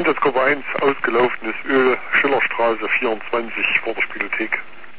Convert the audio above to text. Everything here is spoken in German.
Einsatzgruppe 1, ausgelaufenes Öl, Schillerstraße 24 vor der Spielothek.